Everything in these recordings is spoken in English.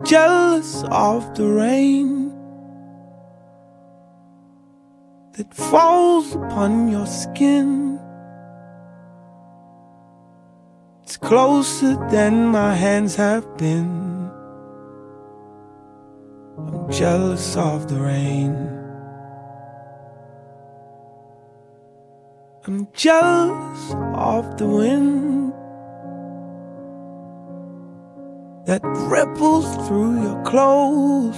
jealous of the rain that falls upon your skin. It's closer than my hands have been. I'm jealous of the rain. I'm jealous of the wind that ripples through your clothes.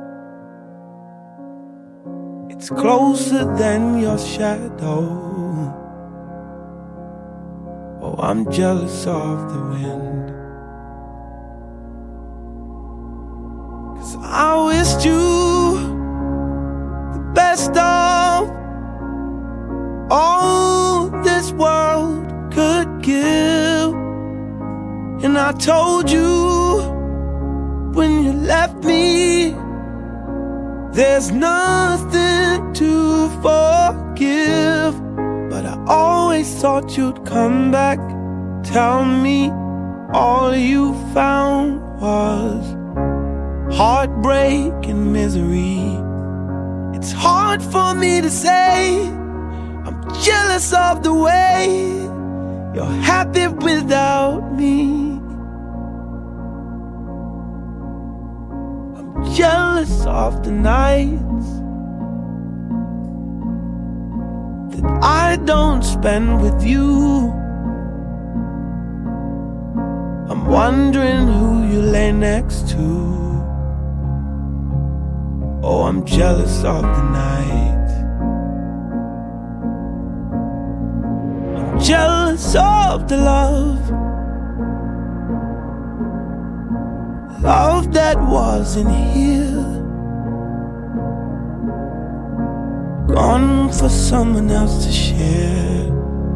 It's closer than your shadow. Oh, I'm jealous of the wind, 'cause I wished you the best of all this world could give. And I told you when you left me, there's nothing to forgive. But I always thought you'd come back, tell me all you found was heartbreak and misery. It's hard for me to say I'm jealous of the way you're happy without me. I'm jealous of the nights that I don't spend with you. I'm wondering who you lay next to. Oh, I'm jealous of the night. I'm jealous of the love that wasn't here, gone for someone else to share.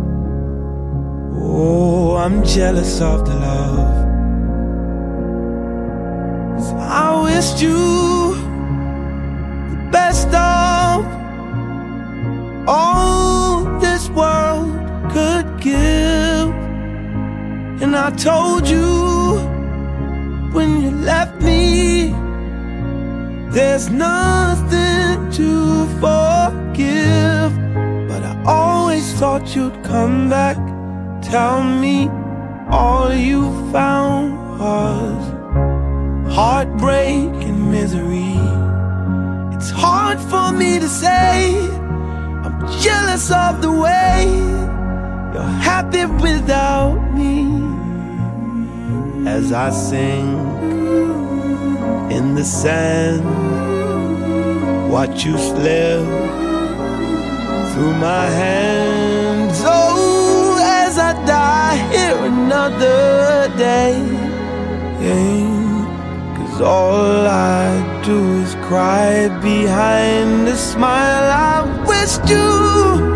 Oh, I'm jealous of the love, 'cause I wished you the best of all this world could give. And I told you when you left me, there's nothing to forgive. But I always thought you'd come back, tell me all you found was heartbreak and misery. It's hard for me to say I'm jealous of the way you're happy without me. As I sink in the sand, watch you slip through my hands. Oh, as I die here another day, 'cause all I do is cry behind a smile. I wished you